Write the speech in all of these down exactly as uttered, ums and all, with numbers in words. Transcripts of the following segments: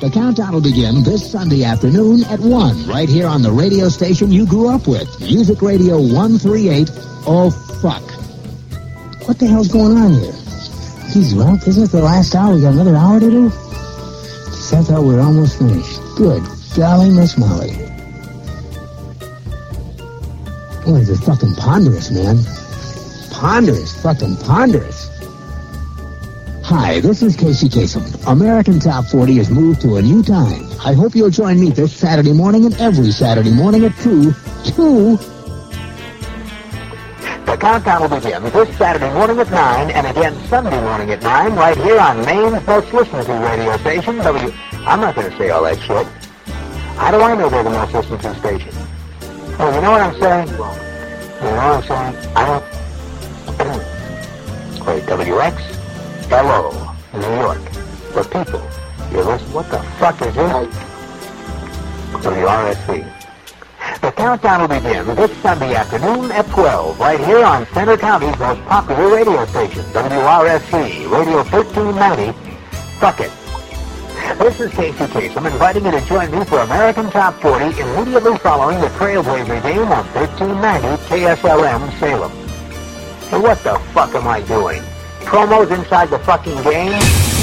The countdown will begin this Sunday afternoon at one, right here on the radio station you grew up with, Music Radio one thirty-eight. Oh, fuck. What the hell's going on here? Geez, well, isn't it the last hour? We got another hour to do? I thought we were almost finished. Good golly, Miss Molly. Boy, they're fucking ponderous, man. Ponderous, fucking ponderous. Hi, this is Casey Kasem. American Top forty has moved to a new time. I hope you'll join me this Saturday morning and every Saturday morning at two. two. The countdown will begin this Saturday morning at nine and again Sunday morning at nine right here on Maine's most listened to radio station, W... I'm not going to say all that shit. How do I know they're the most listened to station? Oh, you know what I'm saying? You know what I'm saying? I don't... Wait, W X? Hello, New York. For people. You're listening... What the fuck is this? W R S C. The countdown will begin this Sunday afternoon at twelve, right here on Center County's most popular radio station, W R S C, Radio thirteen ninety. Fuck it. This is Casey Kasem inviting you to join me for American Top forty immediately following the Trailblazer game on thirteen ninety K S L M Salem. So what the fuck am I doing? Promos inside the fucking game?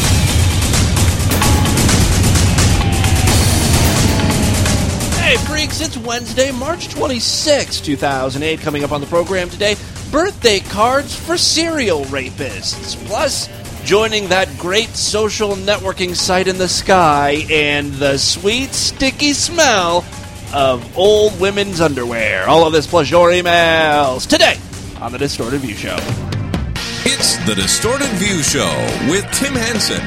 Hey freaks, it's Wednesday, March twenty-sixth, two thousand eight. Coming up on the program today, birthday cards for serial rapists. Plus, joining that great social networking site in the sky and the sweet, sticky smell of old women's underwear. All of this plus your emails today on The Distorted View Show. It's The Distorted View Show with Tim Henson.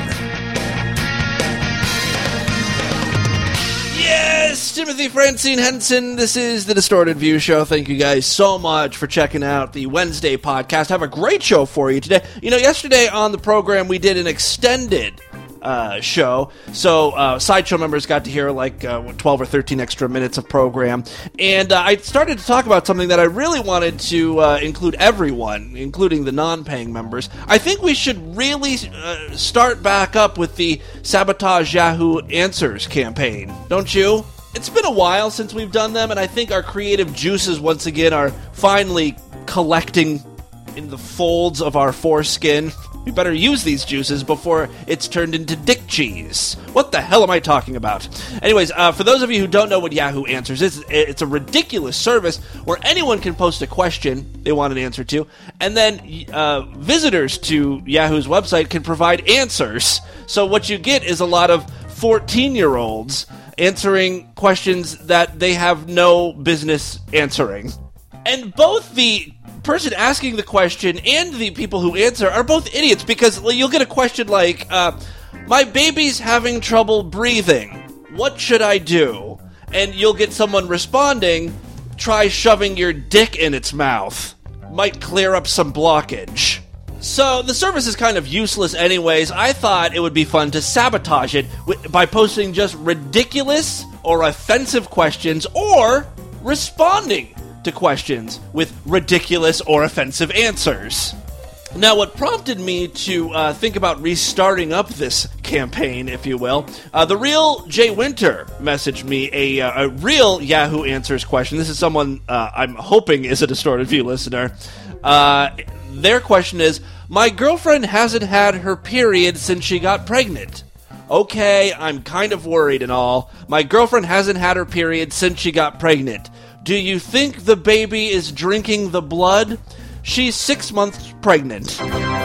Yes, Timothy Francine Henson. This is The Distorted View Show. Thank you guys so much for checking out the Wednesday podcast. I have a great show for you today. You know, yesterday on the program we did an extended uh, show, so uh, Sideshow members got to hear like uh, twelve or thirteen extra minutes of program, and uh, I started to talk about something that I really wanted to uh, include everyone, including the non-paying members. I think we should really uh, start back up with the Sabotage Yahoo Answers campaign, don't you? It's been a while since we've done them, and I think our creative juices once again are finally collecting in the folds of our foreskin. We better use these juices before it's turned into dick cheese. What the hell am I talking about? Anyways, uh, for those of you who don't know what Yahoo Answers is, it's a ridiculous service where anyone can post a question they want an answer to, and then uh, visitors to Yahoo's website can provide answers. So what you get is a lot of fourteen-year-olds answering questions that they have no business answering. And both the person asking the question and the people who answer are both idiots, because you'll get a question like, uh, my baby's having trouble breathing. What should I do? And you'll get someone responding, try shoving your dick in its mouth. Might clear up some blockage. So the service is kind of useless anyways. I thought it would be fun to sabotage it w- by posting just ridiculous or offensive questions, or responding to questions with ridiculous or offensive answers. Now, what prompted me to uh, think about restarting up this campaign, if you will, uh, the real Jay Winter messaged me a, uh, a real Yahoo Answers question. This is someone uh, I'm hoping is a Distorted View listener. Uh, their question is, my girlfriend hasn't had her period since she got pregnant. Okay, I'm kind of worried and all. My girlfriend hasn't had her period since she got pregnant. Do you think the baby is drinking the blood? She's six months pregnant.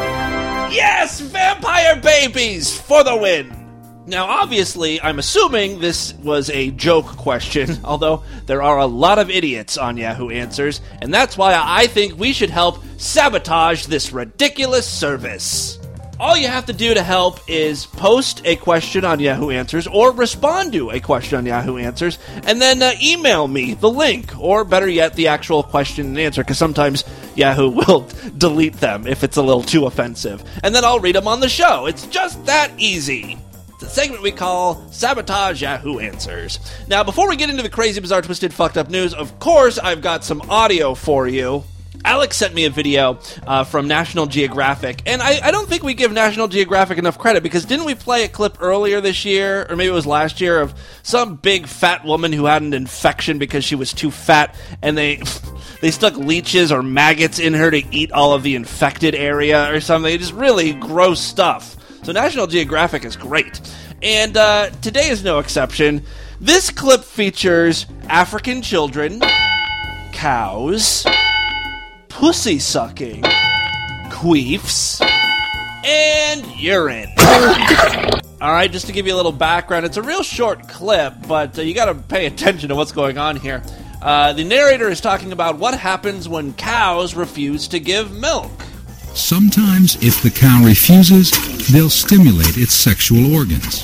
Yes! Vampire babies! For the win! Now, obviously, I'm assuming this was a joke question, although there are a lot of idiots on Yahoo Answers, and that's why I think we should help sabotage this ridiculous service. All you have to do to help is post a question on Yahoo Answers or respond to a question on Yahoo Answers, and then uh, email me the link, or better yet, the actual question and answer, because sometimes Yahoo will delete them if it's a little too offensive, and then I'll read them on the show. It's just that easy. It's a segment we call Sabotage Yahoo Answers. Now, before we get into the crazy, bizarre, twisted, fucked up news, of course, I've got some audio for you. Alex sent me a video uh, from National Geographic, and I, I don't think we give National Geographic enough credit, because didn't we play a clip earlier this year, or maybe it was last year, of some big fat woman who had an infection because she was too fat, and they they stuck leeches or maggots in her to eat all of the infected area or something. Just really gross stuff. So National Geographic is great. And uh, today is no exception. This clip features African children, cows, pussy sucking, queefs, and urine. Alright, just to give you a little background, it's a real short clip, but uh, you gotta pay attention to what's going on here. Uh, the narrator is talking about what happens when cows refuse to give milk. Sometimes, if the cow refuses, they'll stimulate its sexual organs.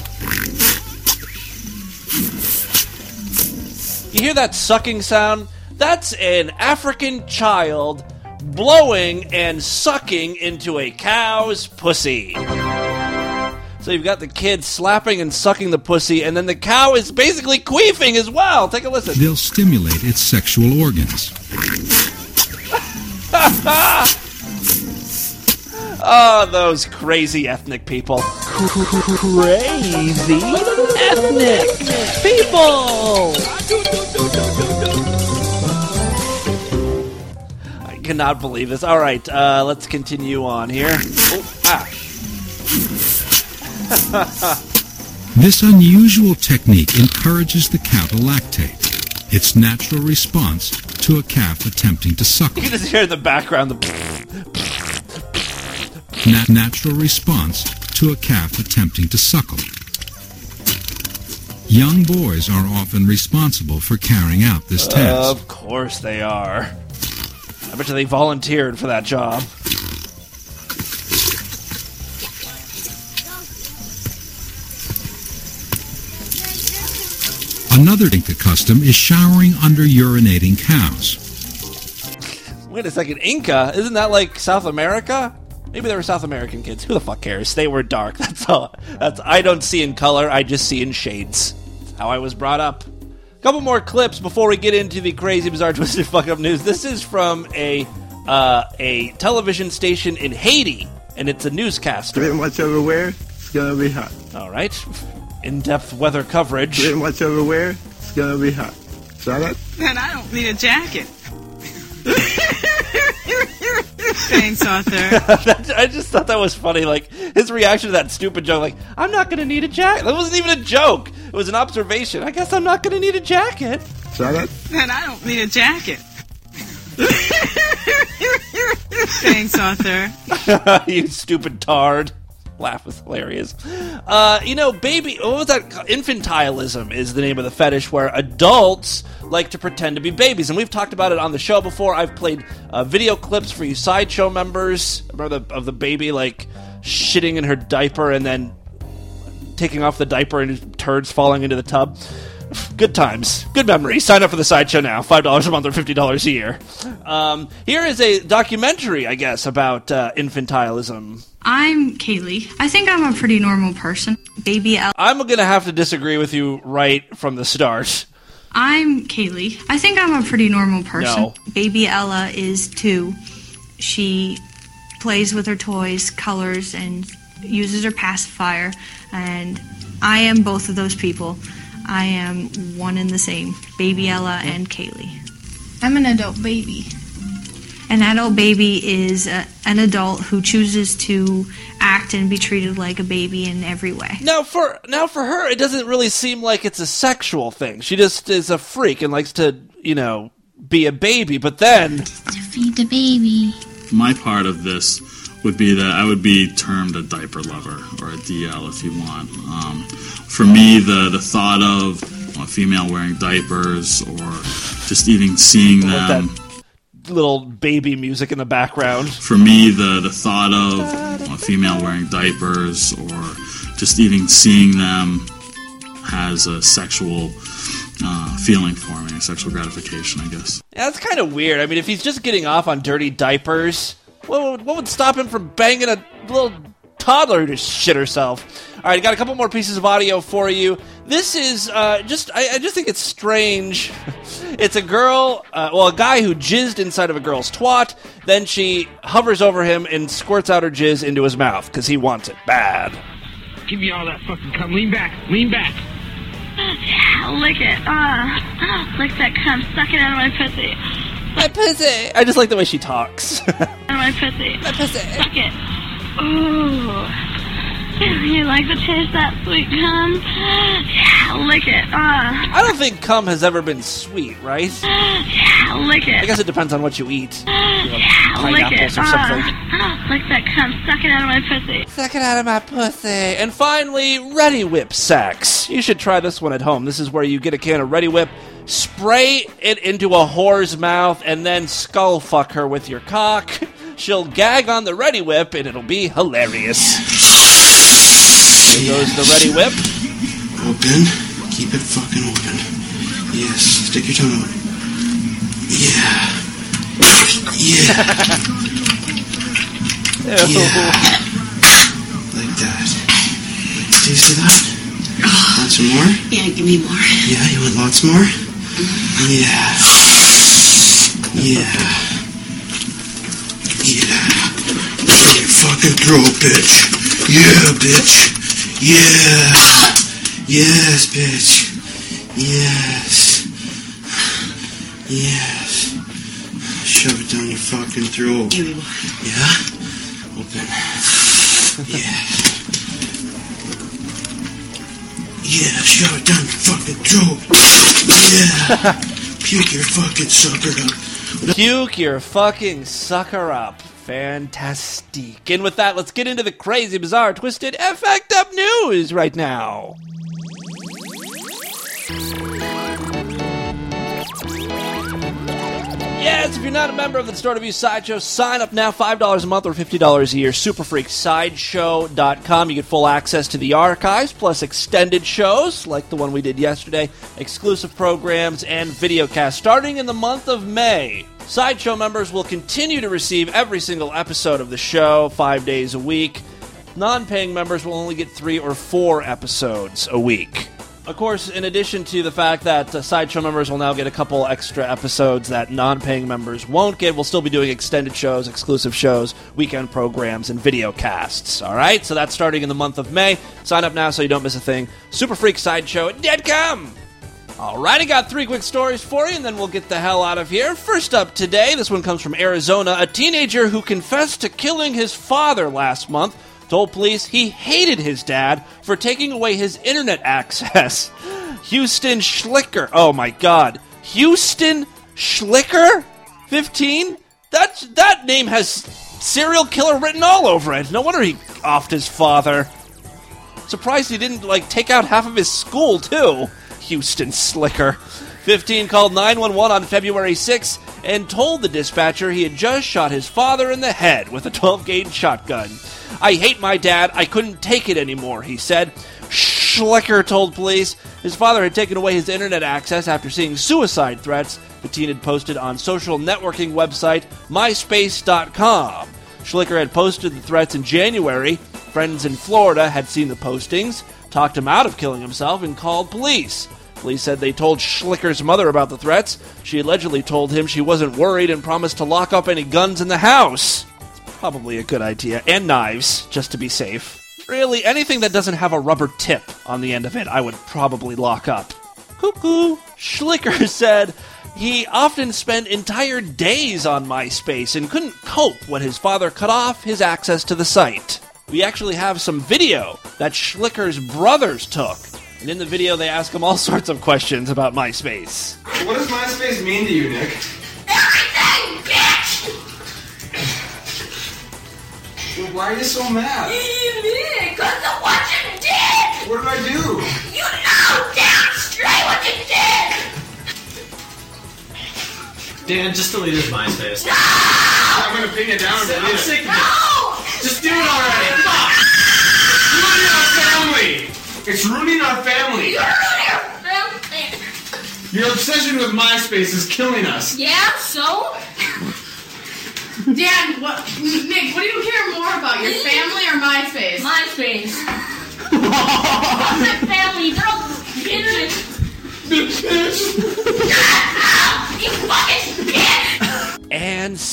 You hear that sucking sound? That's an African child blowing and sucking into a cow's pussy. So you've got the kid slapping and sucking the pussy, and then the cow is basically queefing as well. Take a listen. They'll stimulate its sexual organs. Oh, those crazy ethnic people. Crazy ethnic people! I cannot believe this. All right, uh, let's continue on here. Oh, ah. This unusual technique encourages the cow to lactate, its natural response to a calf attempting to suckle. You can just hear in the background the... Nat- natural response to a calf attempting to suckle. Young boys are often responsible for carrying out this task. Of course they are. I bet you they volunteered for that job. Another Inca custom is showering under urinating cows. Wait a second, Inca? Isn't that like South America? Maybe they were South American kids. Who the fuck cares? They were dark. That's all. That's I don't see in color. I just see in shades. That's how I was brought up. A couple more clips before we get into the crazy, bizarre, twisted, fuck up news. This is from a uh, a television station in Haiti, and it's a newscaster. Pretty much everywhere, it's gonna be hot. All right. In-depth weather coverage. Pretty much everywhere, it's gonna be hot. Saw that? Then I don't need a jacket. Thanks, Arthur. I just thought that was funny. Like, his reaction to that stupid joke, like, I'm not going to need a jacket. That wasn't even a joke. It was an observation. I guess I'm not going to need a jacket. Saw that? Then I don't need a jacket. Thanks, Arthur. You stupid tard. Laugh was hilarious. Uh, you know, baby, what was that? Infantilism is the name of the fetish where adults like to pretend to be babies. And we've talked about it on the show before. I've played uh, video clips for you Sideshow members. Remember the, of the baby, like, shitting in her diaper and then taking off the diaper and turds falling into the tub? Good times. Good memories. Sign up for the Sideshow now. five dollars a month or fifty dollars a year. Um, here is a documentary, I guess, about uh, infantilism. I'm Kaylee. I think I'm a pretty normal person. Baby Ella. I'm going to have to disagree with you right from the start. I'm Kaylee. I think I'm a pretty normal person. No. Baby Ella is too. She plays with her toys, colors, and uses her pacifier. And I am both of those people. I am one and the same. Baby Ella and Kaylee. I'm an adult baby. An adult baby is a, an adult who chooses to act and be treated like a baby in every way. Now for now for her, it doesn't really seem like it's a sexual thing. She just is a freak and likes to, you know, be a baby. But then... To feed the baby. My part of this would be that I would be termed a diaper lover, or a D L if you want. Um, for me, the, the thought of a female wearing diapers, or just even seeing them... little baby music in the background. For me, the, the thought of a female wearing diapers, or just even seeing them, has a sexual uh, feeling for me, a sexual gratification, I guess. Yeah, that's kind of weird. I mean, if he's just getting off on dirty diapers, what would, what would stop him from banging a little toddler who just shit herself? All right, I got a couple more pieces of audio for you. This is uh, just, I, I just think it's strange. It's a girl, uh, well, a guy who jizzed inside of a girl's twat, then she hovers over him and squirts out her jizz into his mouth, because he wants it bad. Give me all that fucking cum. Lean back. Lean back. Yeah, lick it. Ah, lick that cum. Suck it out of my pussy. My pussy. I just like the way she talks. Out of my pussy. My pussy. Suck it. Ooh. You like the taste of that sweet cum? Yeah, lick it. Ah. I don't think cum has ever been sweet, right? Yeah, lick it. I guess it depends on what you eat. You know, yeah, lick it. pineapples or something. Ah. Lick that cum. Suck it out of my pussy. Suck it out of my pussy. And finally, Ready Whip sex. You should try this one at home. This is where you get a can of Ready Whip, spray it into a whore's mouth, and then skull fuck her with your cock. She'll gag on the Ready Whip, and it'll be hilarious. Here goes the Ready Whip. Open. Keep it fucking open. Yes. Stick your tongue out. Yeah. Yeah. Ew. Yeah. Like that. Like the taste of that? Want some more? Yeah, give me more. Yeah, you want lots more? Yeah. Yeah. Yeah. Down your fucking throat, bitch. Yeah, bitch. Yeah. Yes, bitch. Yes. Yes. Shove it down your fucking throat. Give me more. Yeah? Open. Yeah. Yeah, shove it down your fucking throat. Yeah. Puke your fucking sucker up. Puke your fucking sucker up. Fantastic. And with that, let's get into the crazy, bizarre, twisted, effed up news right now. Yes, if you're not a member of the Distorted View Sideshow, sign up now, five dollars a month or fifty dollars a year, super freak sideshow dot com. You get full access to the archives, plus extended shows, like the one we did yesterday, exclusive programs, and videocasts, starting in the month of May. Sideshow members will continue to receive every single episode of the show, five days a week. Non-paying members will only get three or four episodes a week. Of course, in addition to the fact that uh, Sideshow members will now get a couple extra episodes that non-paying members won't get, we'll still be doing extended shows, exclusive shows, weekend programs, and video casts. All right? So that's starting in the month of May. Sign up now so you don't miss a thing. super freak sideshow dot com. All right, I got three quick stories for you, and then we'll get the hell out of here. First up today, this one comes from Arizona. A teenager who confessed to killing his father last month told police he hated his dad for taking away his internet access. Houston Schlicker. Oh, my God. Houston Schlicker? fifteen? That, that name has serial killer written all over it. No wonder he offed his father. Surprised he didn't, like, take out half of his school, too. Houston Slicker. fifteen called nine one one on February sixth and told the dispatcher he had just shot his father in the head with a twelve gauge shotgun. I hate my dad. I couldn't take it anymore, he said. Schlicker told police his father had taken away his internet access after seeing suicide threats the teen had posted on social networking website MySpace dot com. Schlicker had posted the threats in January. Friends in Florida had seen the postings, talked him out of killing himself, and called police. Police said they told Schlicker's mother about the threats. She allegedly told him she wasn't worried and promised to lock up any guns in the house. It's probably a good idea. And knives, just to be safe. Really, anything that doesn't have a rubber tip on the end of it, I would probably lock up. Cuckoo. Schlicker said he often spent entire days on MySpace and couldn't cope when his father cut off his access to the site. We actually have some video that Schlicker's brothers took. And in the video, they ask him all sorts of questions about MySpace. What does MySpace mean to you, Nick? Everything, bitch! Well, why are you so mad? Me, because of what you did! What did I do? You know damn straight what you did! Dan, just delete his MySpace. No! I'm gonna ping it down and delete I'm it. sick of No! it. Just do it already. Come on! It's ruining our family! It's ruining our family! You're ruining our family! Your obsession with MySpace is killing us. Yeah, so? Dan, what, Nick, what do you care more about, your family or MySpace? MySpace. What's my family? They're all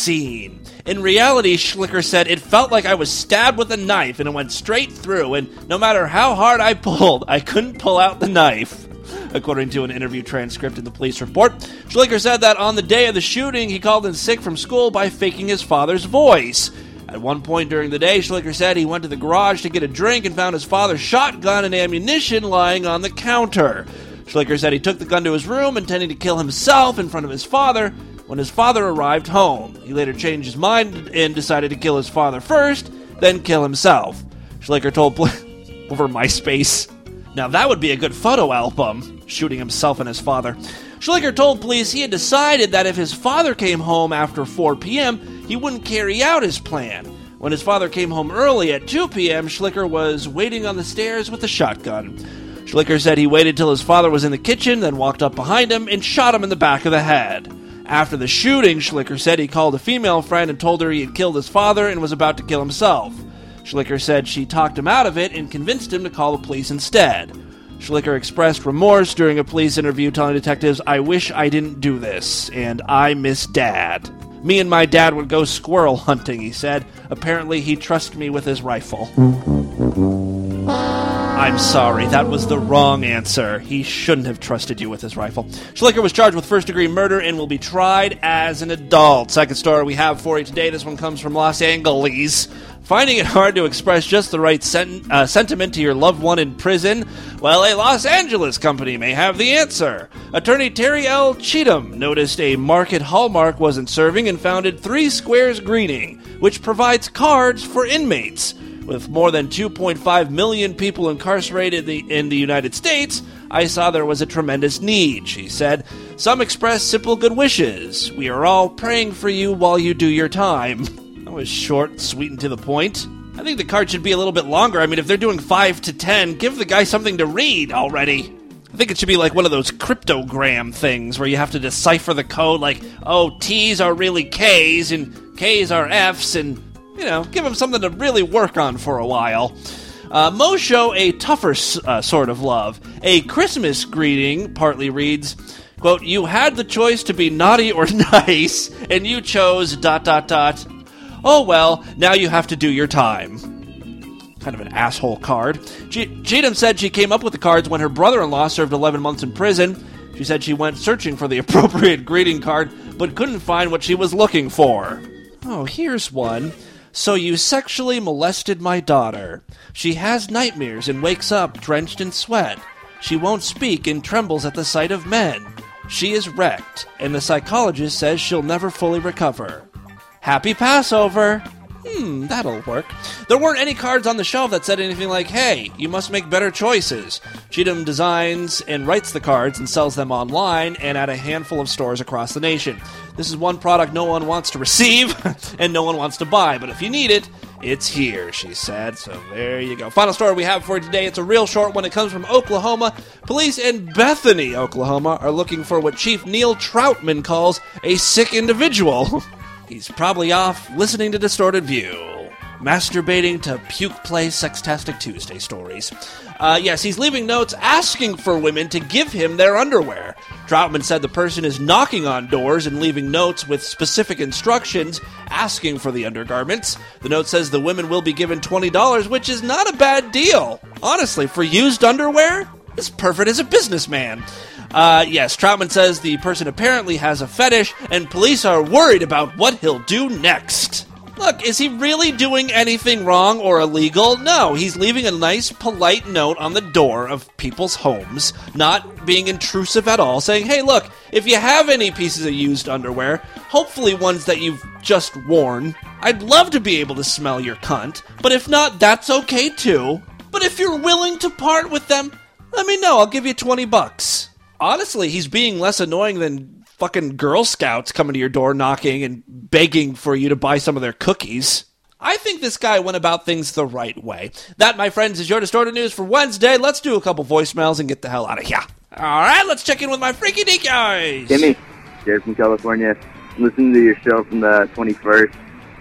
scene. In reality, Schlicker said, it felt like I was stabbed with a knife and it went straight through, and no matter how hard I pulled, I couldn't pull out the knife. According to an interview transcript in the police report, Schlicker said that on the day of the shooting, he called in sick from school by faking his father's voice. At one point during the day, Schlicker said he went to the garage to get a drink and found his father's shotgun and ammunition lying on the counter. Schlicker said he took the gun to his room, intending to kill himself in front of his father. When his father arrived home, he later changed his mind and decided to kill his father first, then kill himself. Schlicker told pl- over MySpace. Now that would be a good photo album, shooting himself and his father. Schlicker told police he had decided that if his father came home after four p.m., he wouldn't carry out his plan. When his father came home early at two p.m., Schlicker was waiting on the stairs with a shotgun. Schlicker said he waited till his father was in the kitchen, then walked up behind him and shot him in the back of the head. After the shooting, Schlicker said he called a female friend and told her he had killed his father and was about to kill himself. Schlicker said she talked him out of it and convinced him to call the police instead. Schlicker expressed remorse during a police interview, telling detectives, I wish I didn't do this, and I miss Dad. Me and my dad would go squirrel hunting, he said. Apparently he trusted me with his rifle. I'm sorry, that was the wrong answer. He shouldn't have trusted you with his rifle. Schlicker was charged with first-degree murder and will be tried as an adult. Second story we have for you today. This one comes from Los Angeles. Finding it hard to express just the right sen- uh, sentiment to your loved one in prison? Well, a Los Angeles company may have the answer. Attorney Terry L. Cheatham noticed a mark at Hallmark wasn't serving and founded Three Squares Greeting, which provides cards for inmates. With more than two point five million people incarcerated in the United States, I saw there was a tremendous need, she said. Some express simple good wishes. We are all praying for you while you do your time. That was short, sweet, and to the point. I think the card should be a little bit longer. I mean, if they're doing five to ten, give the guy something to read already. I think it should be like one of those cryptogram things where you have to decipher the code like, oh, T's are really K's and K's are F's, and, you know, give him something to really work on for a while. Uh, most show a tougher uh, sort of love. A Christmas greeting partly reads, quote, you had the choice to be naughty or nice, and you chose dot dot dot. Oh well, now you have to do your time. Kind of an asshole card. Che- Cheatham said she came up with the cards when her brother-in-law served eleven months in prison. She said she went searching for the appropriate greeting card, but couldn't find what she was looking for. Oh, here's one. So you sexually molested my daughter. She has nightmares and wakes up drenched in sweat. She won't speak and trembles at the sight of men. She is wrecked, and the psychologist says she'll never fully recover. Happy Passover! Hmm, that'll work. There weren't any cards on the shelf that said anything like, hey, you must make better choices. Cheatham designs and writes the cards and sells them online and at a handful of stores across the nation. This is one product no one wants to receive and no one wants to buy, but if you need it, it's here, she said. So there you go. Final story we have for you today. It's a real short one. It comes from Oklahoma. Police in Bethany, Oklahoma, are looking for what Chief Neil Troutman calls a sick individual. He's probably off listening to Distorted View, masturbating to Puke Play Sextastic Tuesday stories. Uh, yes, he's leaving notes asking for women to give him their underwear. Troutman said the person is knocking on doors and leaving notes with specific instructions asking for the undergarments. The note says the women will be given twenty dollars, which is not a bad deal. Honestly, for used underwear, it's perfect as a businessman. Uh, yes, Troutman says the person apparently has a fetish, and police are worried about what he'll do next. Look, is he really doing anything wrong or illegal? No, he's leaving a nice, polite note on the door of people's homes, not being intrusive at all, saying, hey, look, if you have any pieces of used underwear, hopefully ones that you've just worn, I'd love to be able to smell your cunt, but if not, that's okay too. But if you're willing to part with them, let me know, I'll give you twenty bucks. Honestly, he's being less annoying than fucking Girl Scouts coming to your door knocking and begging for you to buy some of their cookies. I think this guy went about things the right way. That, my friends, is your Distorted News for Wednesday. Let's do a couple voicemails and get the hell out of here. All right, let's check in with my freaky deek guys. Timmy, Jared from California. Listening to your show from the twenty-first.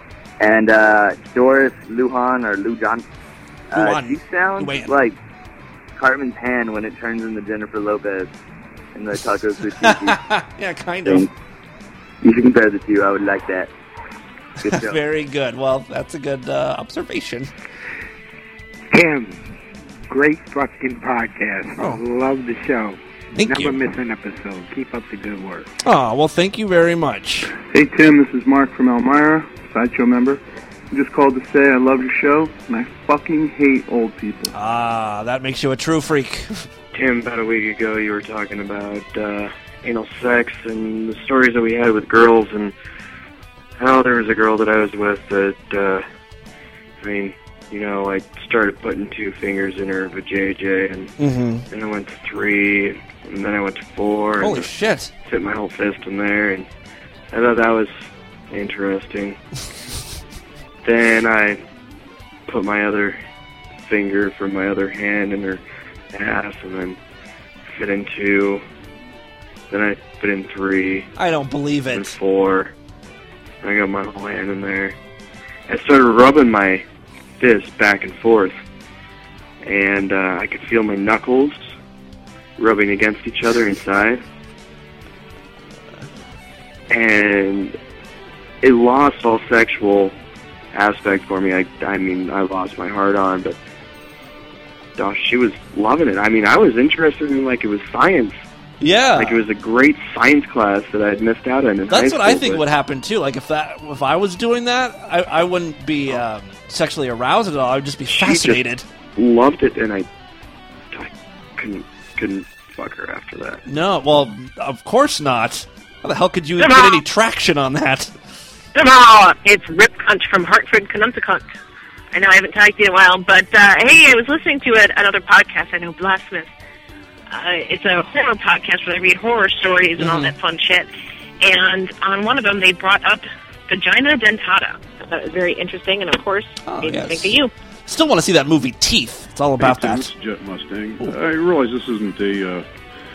And uh, Doris Lujan, or Lujan, uh, she sounds Lujan. like Cartman's hand when it turns into Jennifer Lopez. In the Taco Sushi. Yeah, kind of. You should compare the two. I would like that. Good show. Very good. Well, that's a good uh, observation. Tim, great fucking podcast. Oh. Love the show. Thank Never you. miss an episode. Keep up the good work. Oh, well, thank you very much. Hey, Tim, this is Mark from Elmira, Sideshow member. I just called to say I love your show, and I fucking hate old people. Ah, that makes you a true freak. Tim, about a week ago, you were talking about uh, anal sex and the stories that we had with girls, and how there was a girl that I was with that, uh, I mean, you know, I started putting two fingers in her vajayjay, and Mhm. then I went to three, and then I went to four. Holy and shit. Fit my whole fist in there, and I thought that was interesting. Then I put my other finger from my other hand in her ass, and then fit in two. Then I fit in three. I don't believe it. And four. I got my whole hand in there. I started rubbing my fist back and forth, and uh, I could feel my knuckles rubbing against each other inside. And it lost all sexual aspect for me. I, I mean, I lost my heart on, but gosh, she was loving it. I mean, I was interested in like it was science. Yeah, like it was a great science class that I'd missed out on in high That's what school, I think but would happen too. Like if that, if I was doing that, I, I wouldn't be um, sexually aroused at all. I would just be she fascinated. just loved it, and I, I couldn't couldn't fuck her after that. No, well, of course not. How the hell could you Come get on. any traction on that? Somehow, it's Rip Cunt from Hartford, Connecticut. I know I haven't talked to you in a while, but uh, hey, I was listening to it, another podcast. I know, Blasphemous. Uh, it's a horror podcast where they read horror stories and all Mhm. that fun shit. And on one of them, they brought up vagina dentata. I thought it was very interesting, and of course, made yes. me think of you. Still want to see that movie Teeth. It's all about Hey, Tim, that. this is Jet Mustang. I realize this isn't a uh,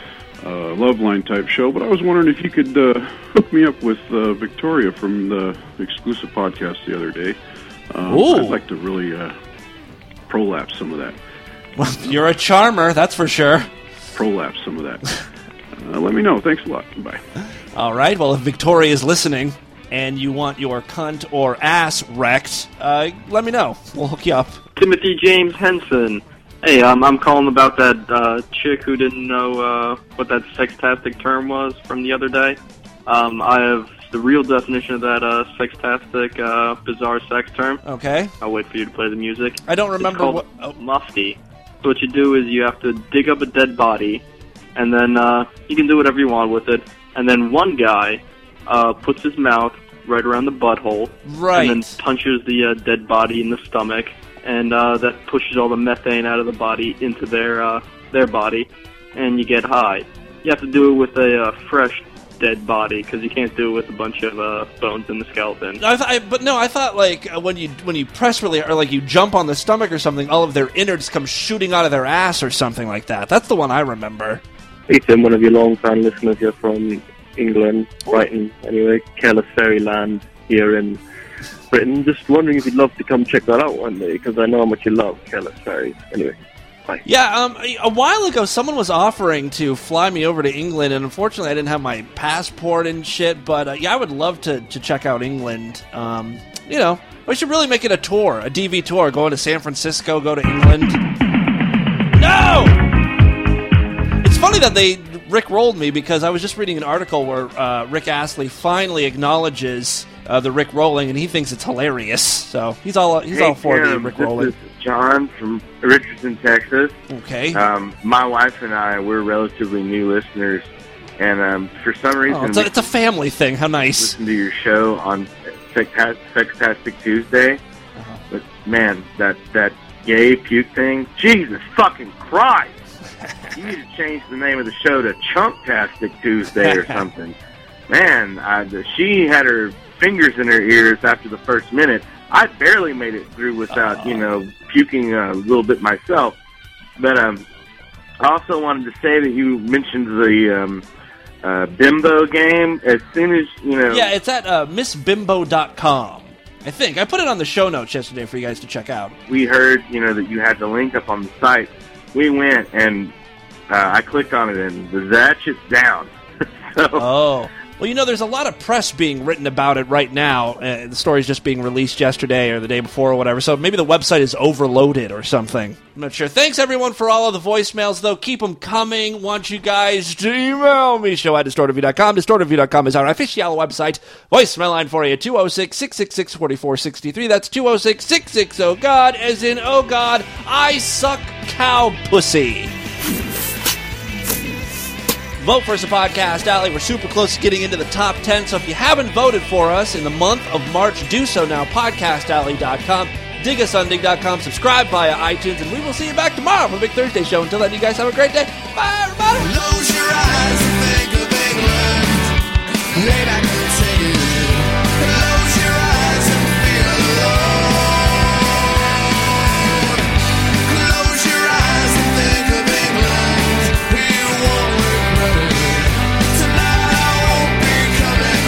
uh, love line type show, but I was wondering if you could uh, hook me up with uh, Victoria from the exclusive podcast the other day. Um, Ooh. I'd like to really uh, prolapse some of that. Well, you're a charmer, that's for sure. Prolapse some of that. uh, let me know. Thanks a lot. Bye. All right. Well, if Victoria is listening and you want your cunt or ass wrecked, uh, let me know. We'll hook you up. Timothy James Henson. Hey, um, I'm calling about that uh, chick who didn't know uh, what that sextastic term was from the other day. Um, I have the real definition of that uh, sextastic, uh, bizarre sex term. Okay. I'll wait for you to play the music. I don't remember it's called what. Oh. Mufti. So what you do is you have to dig up a dead body, and then uh, you can do whatever you want with it. And then one guy uh, puts his mouth right around the butthole, Right. and then punches the uh, dead body in the stomach, and uh, that pushes all the methane out of the body into their uh, their body, and you get high. You have to do it with a uh, fresh dead body because you can't do it with a bunch of uh, bones in the skeleton. I th- I, but no, I thought like uh, when you when you press really or like you jump on the stomach or something, all of their innards come shooting out of their ass or something like that. That's the one I remember. Hey Tim, one of your long-time listeners here from England, Brighton, anyway, Careless Fairyland here in Britain. Just wondering if you'd love to come check that out one day, because I know how much you love Careless Fairies. Anyway, bye. Yeah, um, a while ago, someone was offering to fly me over to England, and unfortunately, I didn't have my passport and shit. But uh, yeah, I would love to, to check out England. Um, you know, we should really make it a tour, a D V tour. Go to San Francisco, go to England. No! It's funny that they Rick rolled me because I was just reading an article where uh, Rick Astley finally acknowledges uh, the Rick rolling, and he thinks it's hilarious. So he's all he's Hey, all for the Tim, Rick this rolling. is John from Richardson, Texas. Okay. Um, my wife and I, we're relatively new listeners, and um, for some reason, Oh, it's, a, we it's a family thing. How nice. listen to your show on Sexta- Sextastic Tuesday. Uh-huh. But man, that that gay puke thing, Jesus fucking Christ! You need to change the name of the show to Chunktastic Tuesday or something. Man, I, she had her fingers in her ears after the first minute. I barely made it through without, you know, puking a little bit myself. But um, I also wanted to say that you mentioned the um, uh, Bimbo game. As soon as, you know... Yeah, it's at uh, miss bimbo dot com. I think. I put it on the show notes yesterday for you guys to check out. we heard, you know, that you had the link up on the site. We went and uh, I clicked on it and that shit's down. so, oh. Well, you know, there's a lot of press being written about it right now. Uh, the story's just being released yesterday or the day before or whatever, so maybe the website is overloaded or something. I'm not sure. Thanks, everyone, for all of the voicemails, though. Keep them coming. Want you guys to email me, show at distorted view dot com. distorted view dot com is our official website. Voicemail line for you, two oh six, six six six, four four six three. That's two oh six, six six oh, God, as in, oh, God, I suck cow pussy. Vote for us a Podcast Alley. We're super close to getting into the top ten, so if you haven't voted for us in the month of March, do so now. podcast alley dot com. Dig us on dig dot com. Subscribe via iTunes, and we will see you back tomorrow for a Big Thursday show. Until then, you guys have a great day. Bye, everybody. Close your eyes and think of England. Lay back and take it in. Close your eyes and feel alone. Close your eyes and think of England. You won't regret it. Tonight I won't be coming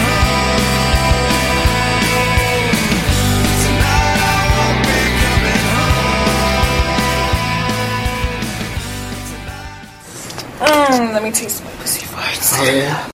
home. Tonight I won't be coming home. Mm, let me taste my pussy farts. Oh, yeah?